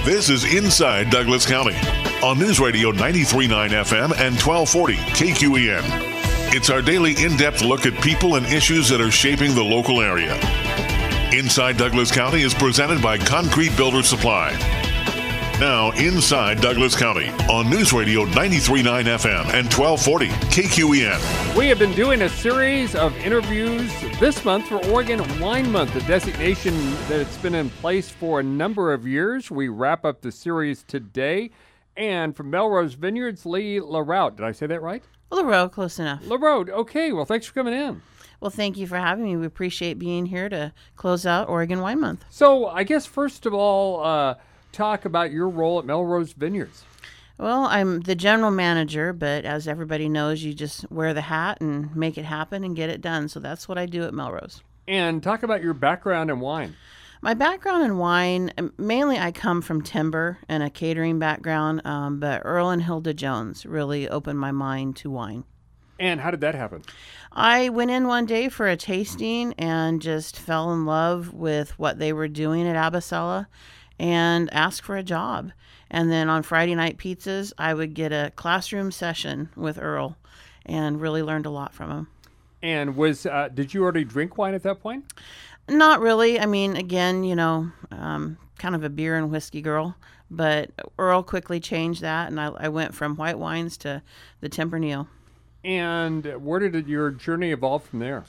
This is Inside Douglas County on News Radio 93.9 FM and 1240 KQEN. It's our daily in-depth look at people and issues that are shaping the local area. Inside Douglas County is presented by Concrete Builder Supply. Now, Inside Douglas County on News Radio 93.9 FM and 1240 KQEN. We have been doing a series of interviews this month for Oregon Wine Month, a designation that's been in place for a number of years. We wrap up the series today. And from Melrose Vineyards, Lee LaRoute. Did I say that right? LaRoute, close enough. LaRoute, okay. Well, thanks for coming in. Well, thank you for having me. We appreciate being here to close out Oregon Wine Month. So I guess first of all, talk about your role at Melrose Vineyards. Well, I'm the general manager, but as everybody knows, you just wear the hat and make it happen and get it done. So that's what I do at Melrose. And talk about your background in wine. My background in wine, mainly I come from timber and a catering background, but Earl and Hilda Jones really opened my mind to wine. And how did that happen? I went in one day for a tasting and just fell in love with what they were doing at Abasella and asked for a job. And then on Friday night pizzas, I would get a classroom session with Earl and really learned a lot from him. And did you already drink wine at that point? Not really. I mean, again, kind of a beer and whiskey girl. But Earl quickly changed that, and I went from white wines to the Tempranillo. And where did your journey evolve from there?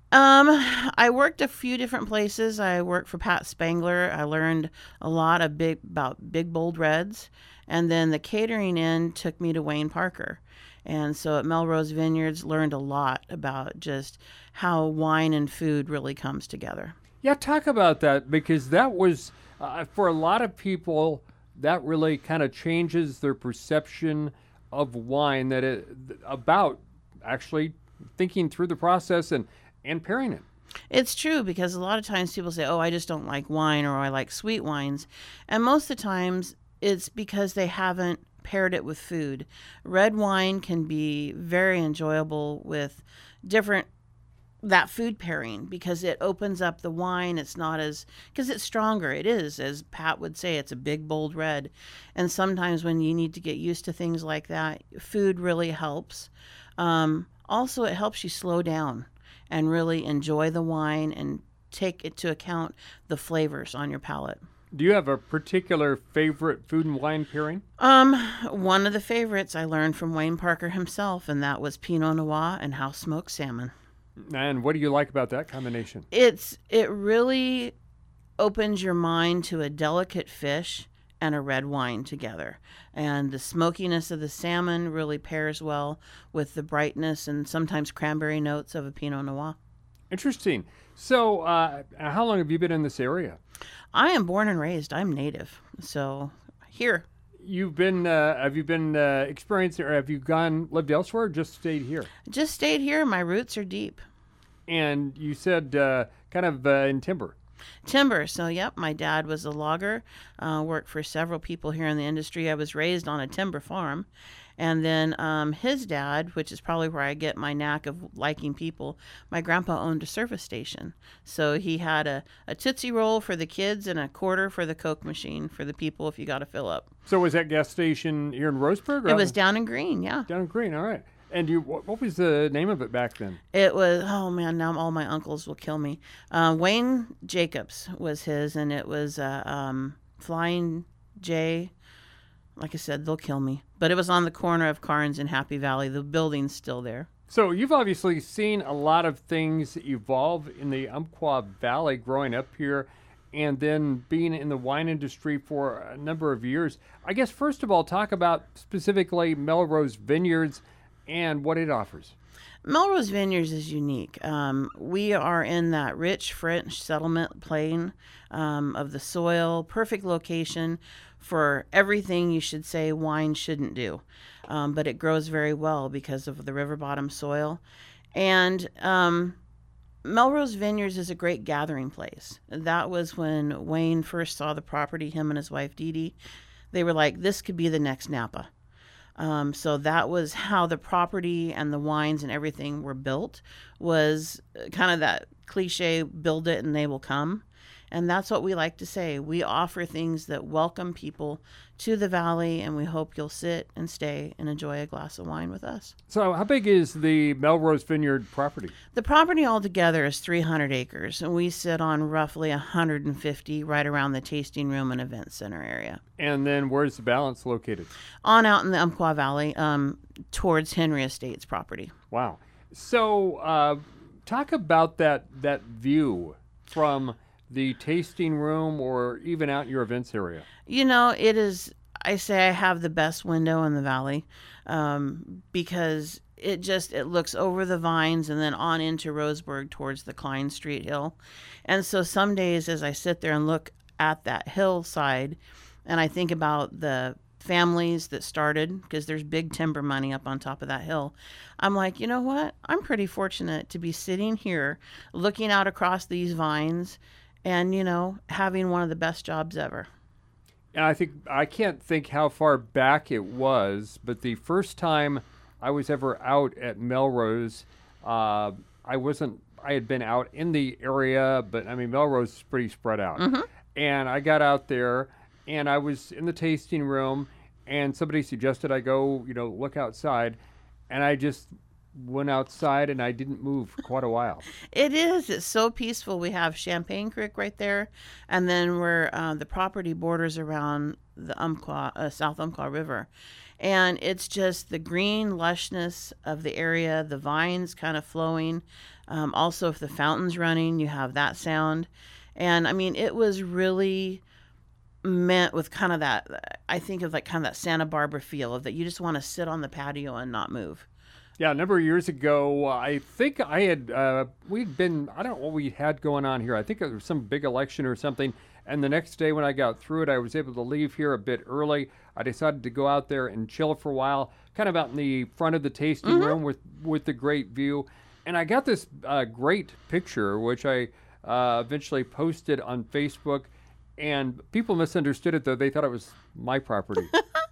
I worked a few different places. I worked for Pat Spangler. I learned a lot about big, bold reds. And then the catering end took me to Wayne Parker. And so at Melrose Vineyards, learned a lot about just how wine and food really comes together. Yeah, talk about that, because that was, for a lot of people, that really kind of changes their perception of wine, about actually thinking through the process and pairing it. It's true, because a lot of times people say, oh, I just don't like wine, or I like sweet wines. And most of the times it's because they haven't paired it with food. Red wine can be very enjoyable with that food pairing, because it opens up the wine. It's not because it's stronger. It is, as Pat would say, it's a big, bold red. And sometimes when you need to get used to things like that, food really helps. Also, it helps you slow down and really enjoy the wine and take into account the flavors on your palate. Do you have a particular favorite food and wine pairing? One of the favorites I learned from Wayne Parker himself, and that was Pinot Noir and house smoked salmon. And what do you like about that combination? It really opens your mind to a delicate fish and a red wine together. And the smokiness of the salmon really pairs well with the brightness and sometimes cranberry notes of a Pinot Noir. Interesting. So how long have you been in this area? I am born and raised. I'm native. So here. Have you been experienced, or have you lived elsewhere, or just stayed here? Just stayed here. My roots are deep. And you said kind of in timber. Timber. So, yep, my dad was a logger, worked for several people here in the industry. I was raised on a timber farm. And then his dad, which is probably where I get my knack of liking people, my grandpa owned a service station. So he had a Tootsie Roll for the kids and a quarter for the Coke machine for the people if you got to fill up. So was that gas station here in Roseburg? It was down in Green, yeah. Down in Green, all right. And what was the name of it back then? It was, oh man, now all my uncles will kill me. Wayne Jacobs was his, and it was Flying J. Like I said, they'll kill me. But it was on the corner of Carnes and Happy Valley. The building's still there. So you've obviously seen a lot of things evolve in the Umpqua Valley growing up here, and then being in the wine industry for a number of years. I guess, first of all, talk about specifically Melrose Vineyards and what it offers. Melrose Vineyards is unique. We are in that rich French settlement plain of the soil, perfect location for everything you should say wine shouldn't do. But it grows very well because of the river bottom soil. And Melrose Vineyards is a great gathering place. That was when Wayne first saw the property, him and his wife Dee Dee. They were like, this could be the next Napa. So that was how the property and the wines and everything were built, was kind of that cliche, build it and they will come. And that's what we like to say. We offer things that welcome people to the valley, and we hope you'll sit and stay and enjoy a glass of wine with us. So how big is the Melrose Vineyard property? The property altogether is 300 acres, and we sit on roughly 150 right around the tasting room and event center area. And then where's the balance located? On out in the Umpqua Valley, towards Henry Estates property. Wow. So talk about that view from the tasting room or even out in your events area. You know, it is, I say I have the best window in the valley because it looks over the vines and then on into Roseburg towards the Klein Street Hill. And so some days as I sit there and look at that hillside and I think about the families that started, because there's big timber money up on top of that hill, I'm like, you know what? I'm pretty fortunate to be sitting here looking out across these vines and, you know, having one of the best jobs ever. And I can't think how far back it was, but the first time I was ever out at Melrose, I had been out in the area, but I mean, Melrose is pretty spread out. Mm-hmm. And I got out there and I was in the tasting room and somebody suggested I go, you know, look outside. And I just went outside and I didn't move for quite a while. It's so peaceful. We have Champagne Creek right there, and then we're the property borders around the South Umpqua River, and it's just the green lushness of the area, the vines kind of flowing. Also, if the fountain's running, you have that sound. And I mean, it was really meant with kind of that, I think of like kind of that Santa Barbara feel of that you just want to sit on the patio and not move. Yeah, a number of years ago, I think I had, I don't know what we had going on here. I think it was some big election or something. And the next day when I got through it, I was able to leave here a bit early. I decided to go out there and chill for a while, kind of out in the front of the tasting room with the great view. And I got this great picture, which I eventually posted on Facebook. And people misunderstood it, though. They thought it was my property.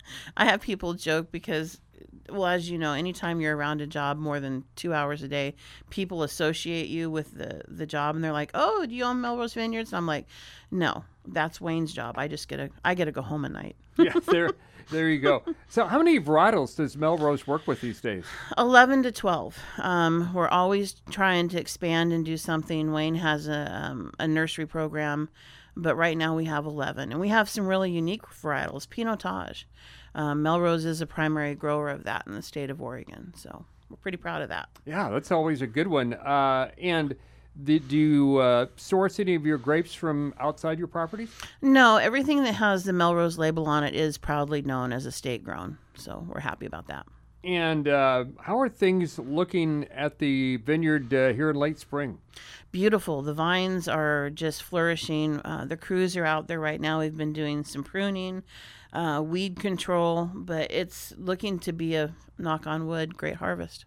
I have people joke because, well, as you know, anytime you're around a job more than 2 hours a day, people associate you with the job, and they're like, "Oh, do you own Melrose Vineyards?" And I'm like, "No, that's Wayne's job. I get to go home at night." Yeah, there you go. So, how many varietals does Melrose work with these days? 11 to 12. We're always trying to expand and do something. Wayne has a nursery program, but right now we have 11, and we have some really unique varietals. Pinotage. Melrose is a primary grower of that in the state of Oregon, so we're pretty proud of that. Yeah, that's always a good one. And do you source any of your grapes from outside your property? No, everything that has the Melrose label on it is proudly known as estate grown, so we're happy about that. And how are things looking at the vineyard here in late spring? Beautiful. The vines are just flourishing. The crews are out there right now. We've been doing some pruning, weed control, but it's looking to be a, knock on wood, great harvest.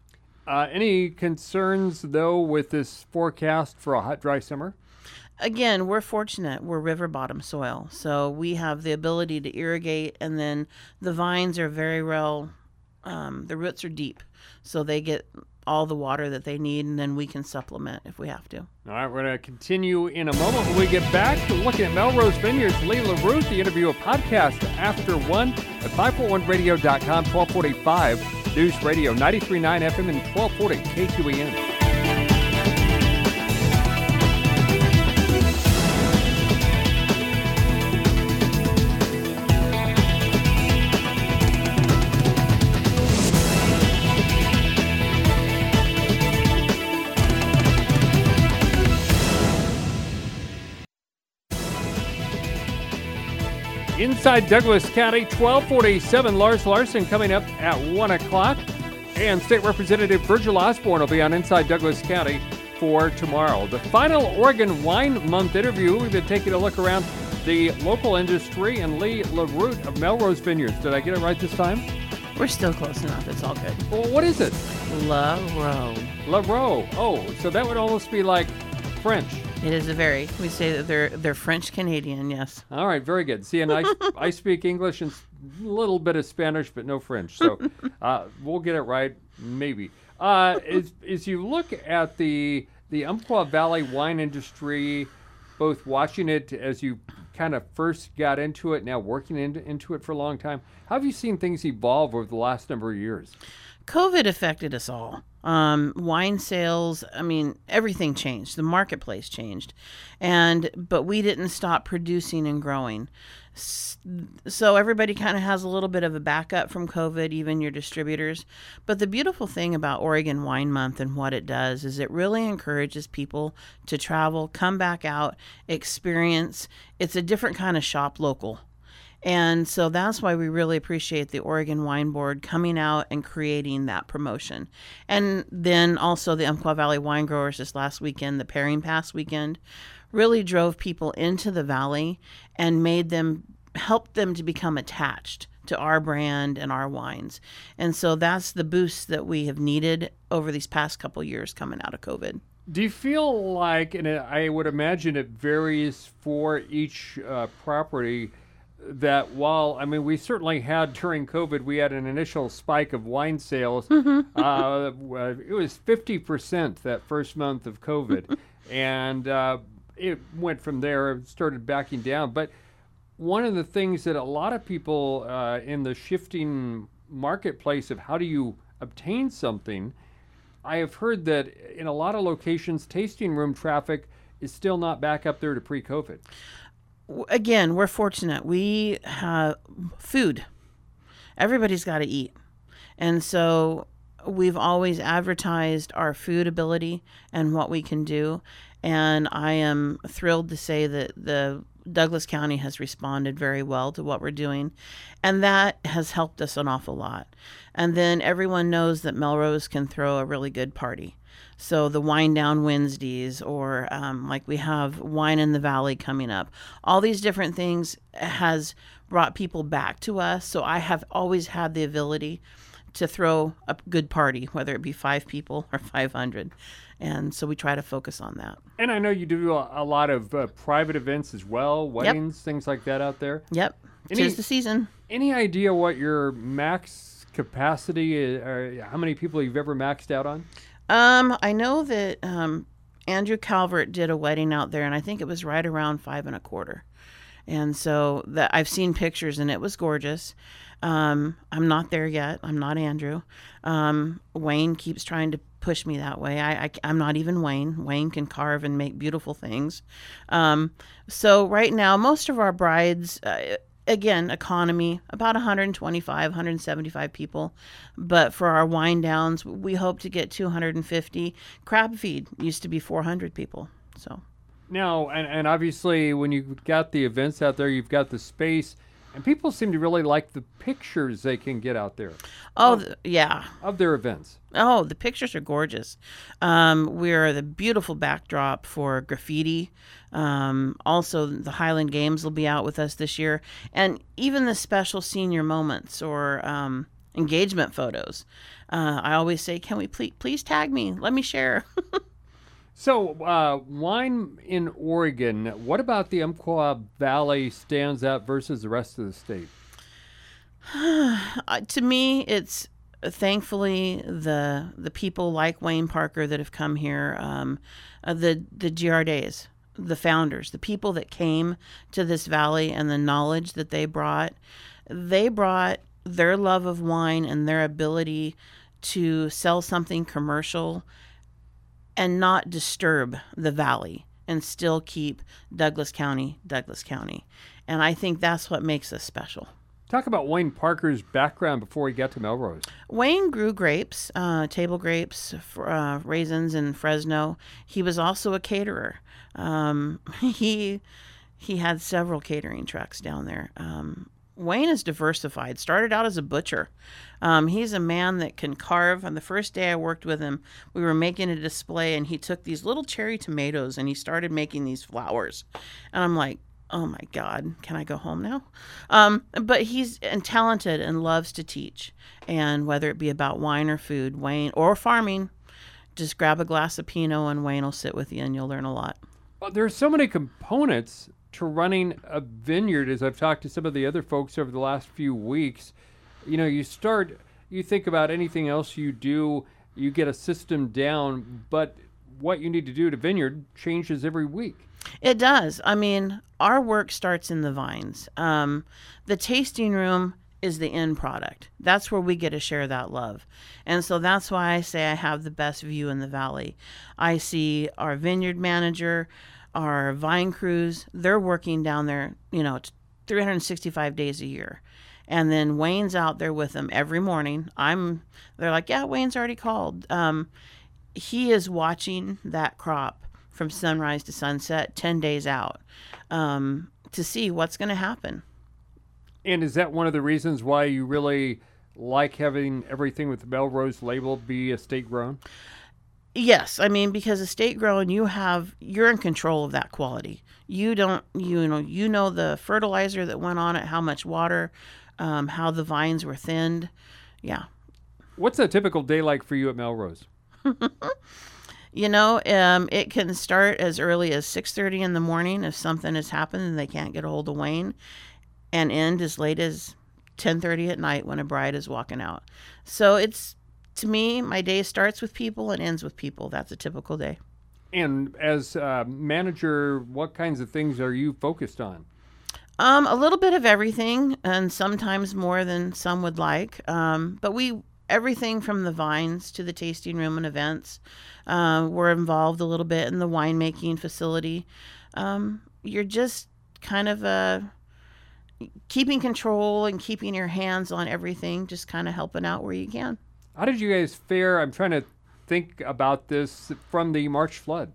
Any concerns, though, with this forecast for a hot, dry summer? Again, we're fortunate. We're river bottom soil, so we have the ability to irrigate, and then the vines are very well, the roots are deep, so they get all the water that they need, and then we can supplement if we have to. All right, we're going to continue in a moment when we get back to looking at Melrose Vineyards. Lee LaRue, the interview, a podcast after 1 at 541radio.com, 1245 News Radio, 93.9 FM and 1240 KQEN. Inside Douglas County, 1247, Lars Larson coming up at 1 o'clock. And State Representative Virgil Osborne will be on Inside Douglas County for tomorrow. The final Oregon Wine Month interview, we've been taking a look around the local industry, and Lee LaRue of Melrose Vineyards. Did I get it right this time? We're still close enough. It's all good. Well, what is it? LaRue. LaRue. Oh, so that would almost be like French. It is we say that they're French Canadian, yes. All right, very good. See, and I speak English and a little bit of Spanish, but no French. So we'll get it right, maybe. As you look at the Umpqua Valley wine industry, both watching it as you kind of first got into it, now working into it for a long time. How have you seen things evolve over the last number of years? COVID affected us all. Wine sales, I mean, everything changed. The marketplace changed. But we didn't stop producing and growing. So everybody kind of has a little bit of a backup from COVID, even your distributors. But the beautiful thing about Oregon Wine Month and what it does is it really encourages people to travel, come back out, experience. It's a different kind of shop local. And so that's why we really appreciate the Oregon Wine Board coming out and creating that promotion. And then also the Umpqua Valley Wine Growers this last weekend, the Pairing Pass weekend, really drove people into the valley and helped them to become attached to our brand and our wines. And so that's the boost that we have needed over these past couple years coming out of COVID. Do you feel like, and I would imagine it varies for each property, that while, I mean, we certainly had during COVID, we had an initial spike of wine sales. It was 50% that first month of COVID. And it went from there, it started backing down. But one of the things that a lot of people in the shifting marketplace of how do you obtain something, I have heard that in a lot of locations, tasting room traffic is still not back up there to pre-COVID. Again, we're fortunate. We have food. Everybody's got to eat. And so we've always advertised our food ability and what we can do. And I am thrilled to say that the Douglas County has responded very well to what we're doing. And that has helped us an awful lot. And then everyone knows that Melrose can throw a really good party. So the Wine Down Wednesdays, or like we have Wine in the Valley coming up. All these different things has brought people back to us. So I have always had the ability to throw a good party, whether it be 5 people or 500. And so we try to focus on that. And I know you do a lot of private events as well, weddings, things like that out there. Yep, tis the season. Any idea what your max capacity is, or how many people you've ever maxed out on? I know that Andrew Calvert did a wedding out there, and I think it was right around 5 1/4. And so I've seen pictures, and it was gorgeous. I'm not there yet. I'm not Andrew. Wayne keeps trying to push me that way. I'm not even Wayne. Wayne can carve and make beautiful things. So right now, most of our brides, again, economy, about 125, 175 people. But for our wine downs, we hope to get 250. Crab feed used to be 400 people. So now, and obviously, when you've got the events out there, you've got the space. And people seem to really like the pictures they can get out there. Yeah. Of their events. Oh, the pictures are gorgeous. We're the beautiful backdrop for graffiti. Also, the Highland Games will be out with us this year. And even the special senior moments or engagement photos. I always say, can we please tag me? Let me share. So, wine in Oregon, what about the Umpqua Valley stands out versus the rest of the state? To me, it's thankfully the people like Wayne Parker that have come here, the Giardays, the founders, the people that came to this valley and the knowledge that they brought their love of wine and their ability to sell something commercial and not disturb the valley and still keep Douglas County. And I think that's what makes us special. Talk about Wayne Parker's background before he got to Melrose. Wayne grew grapes, table grapes, raisins in Fresno. He was also a caterer. He had several catering trucks down there. Wayne is diversified. Started out as a butcher. He's a man that can carve. On the first day I worked with him, we were making a display, and he took these little cherry tomatoes and he started making these flowers. And I'm like, oh my God, can I go home now? But he's talented and loves to teach. And whether it be about wine or food, Wayne, or farming, just grab a glass of Pinot and Wayne will sit with you and you'll learn a lot. Well, there's so many components to running a vineyard, as I've talked to some of the other folks over the last few weeks. You know, you think about anything else you do, you get a system down, but what you need to do at a vineyard changes every week. It does. I mean, our work starts in the vines. The tasting room is the end product. That's where we get to share that love. And so that's why I say I have the best view in the valley. I see our vineyard manager, our vine crews, they're working down there, 365 days a year. And then Wayne's out there with them every morning. They're like, yeah, Wayne's already called. He is watching that crop from sunrise to sunset, 10 days out, to see what's going to happen. And is that one of the reasons why you really like having everything with the Melrose label be estate grown? Yes, I mean, because estate grown, you're in control of that quality. You know the fertilizer that went on it, how much water, how the vines were thinned. Yeah. What's a typical day like for you at Melrose? It can start as early as 6:30 in the morning if something has happened and they can't get a hold of Wayne, and end as late as 10:30 at night when a bride is walking out. So to me, my day starts with people and ends with people. That's a typical day. And as manager, what kinds of things are you focused on? A little bit of everything, and sometimes more than some would like. But everything from the vines to the tasting room and events. We're involved a little bit in the winemaking facility. You're just kind of keeping control and keeping your hands on everything, just kind of helping out where you can. How did you guys fare? I'm trying to think about this from the March flood.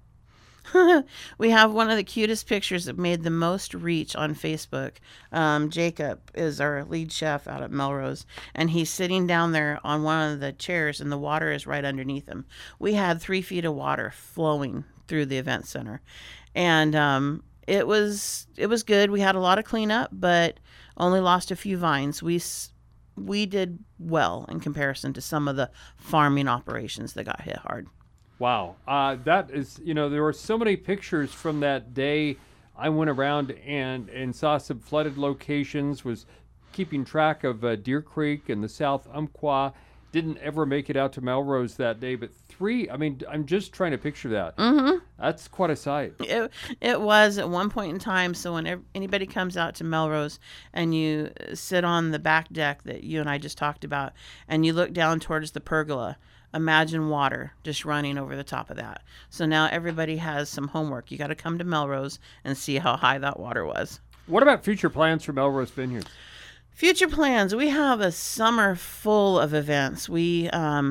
We have one of the cutest pictures that made the most reach on Facebook. Jacob is our lead chef out at Melrose, and he's sitting down there on one of the chairs, and the water is right underneath him. We had 3 feet of water flowing through the event center, and it was good. We had a lot of cleanup, but only lost a few vines. We did well in comparison to some of the farming operations that got hit hard. Wow. That is, there were so many pictures from that day. I went around and saw some flooded locations, was keeping track of Deer Creek and the South Umpqua. Didn't ever make it out to Melrose that day, but 3, I'm just trying to picture that. Mm-hmm. That's quite a sight. It was at one point in time. So when anybody comes out to Melrose and you sit on the back deck that you and I just talked about, and you look down towards the pergola, imagine water just running over the top of that. So now everybody has some homework. You got to come to Melrose and see how high that water was. What about future plans for Melrose Vineyards? Future plans. We have a summer full of events. We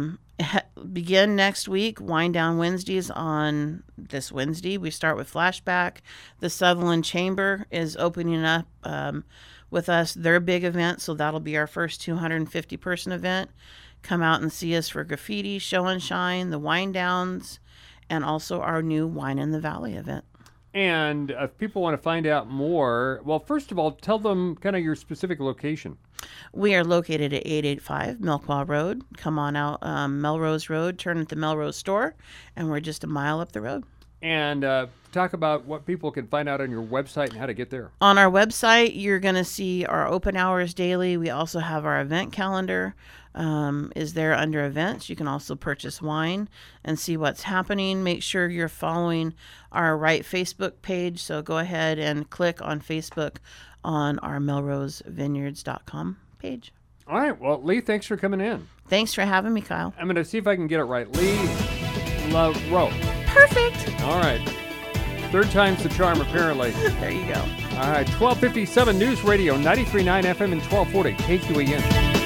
begin next week. Wine Down Wednesdays on this Wednesday. We start with Flashback. The Sutherland Chamber is opening up with us their big event, so that'll be our first 250-person event. Come out and see us for graffiti, show and shine, the Wine Downs, and also our new Wine in the Valley event. And if people want to find out more, well, first of all, tell them kind of your specific location. We are located at 885 Melquaw Road. Come on out Melrose Road, turn at the Melrose store, and we're just a mile up the road. And talk about what people can find out on your website and how to get there. On our website, you're going to see our open hours daily. We also have our event calendar is there under events. You can also purchase wine and see what's happening. Make sure you're following our right Facebook page. So go ahead and click on Facebook on our melrosevineyards.com page. All right. Well, Lee, thanks for coming in. Thanks for having me, Kyle. I'm going to see if I can get it right. Lee LaRoe. Perfect. All right. 3rd time's the charm, apparently. There you go. All right. 1257 News Radio, 93.9 FM and 1240 KQEN.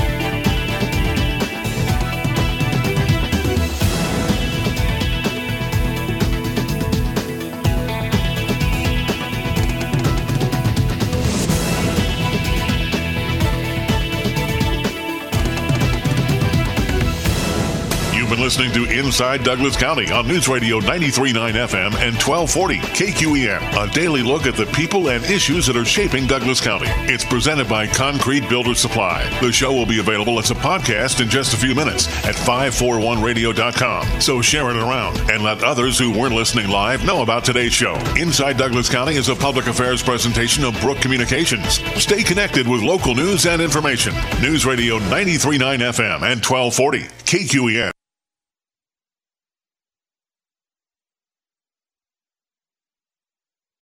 Listening to Inside Douglas County on News Radio 93.9 FM and 1240 KQEN. A daily look at the people and issues that are shaping Douglas County. It's presented by Concrete Builder Supply. The show will be available as a podcast in just a few minutes at 541radio.com. So share it around and let others who weren't listening live know about today's show. Inside Douglas County is a public affairs presentation of Brook Communications. Stay connected with local news and information. News Radio 93.9 FM and 1240 KQEN.